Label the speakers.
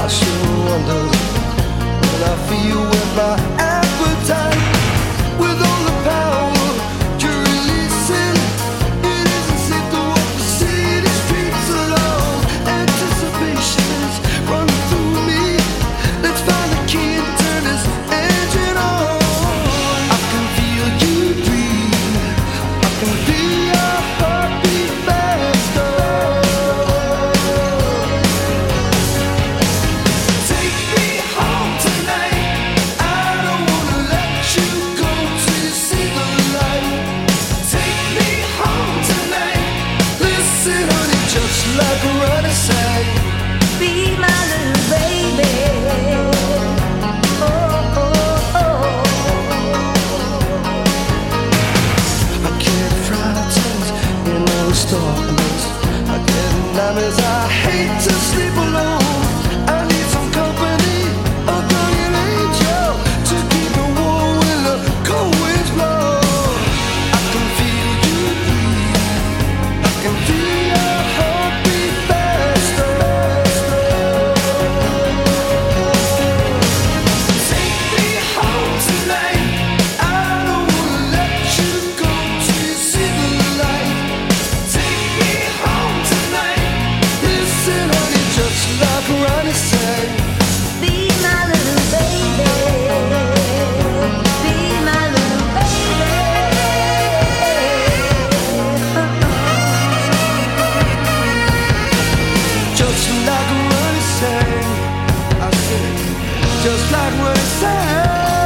Speaker 1: I sure wonder when I feel with my appetite, with all the power you're releasing. It isn't safe to walk the city streets alone. Anticipation is running through me. Let's find the key and turn this engine on. I can feel you breathe. I can feel your heartbeat faster. Take me home tonight. I don't wanna let you go till you see the light. Take me home tonight. Listen, honey, just like Ronnie sang.
Speaker 2: Be my little baby. Oh, oh, oh.
Speaker 1: I get frightened in all this darkness. I get nightmares. I hate to sleep alone. I need some company, a guardian angel, to keep me warm when the cold winds blow. I can feel you breathe. I can feel your heartbeat faster. Take me home tonight. I don't wanna let you go till you see the light. Take me home tonight. Listen, honey, just like Ronnie sang.
Speaker 2: Be my little baby. Be my little baby.
Speaker 1: Just like Ronnie sang. I said, just like Ronnie sang.